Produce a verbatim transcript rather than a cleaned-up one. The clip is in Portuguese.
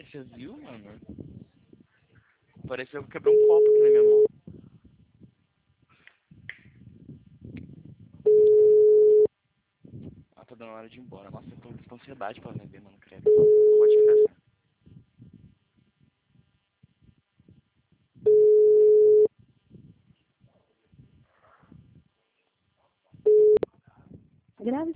Você viu, mano? Pareceu que quebrou um copo aqui na minha mão. Ah, tá dando hora de ir embora. Nossa, eu tô com ansiedade pra vender, mano, credo. Não gosto de festa. Grave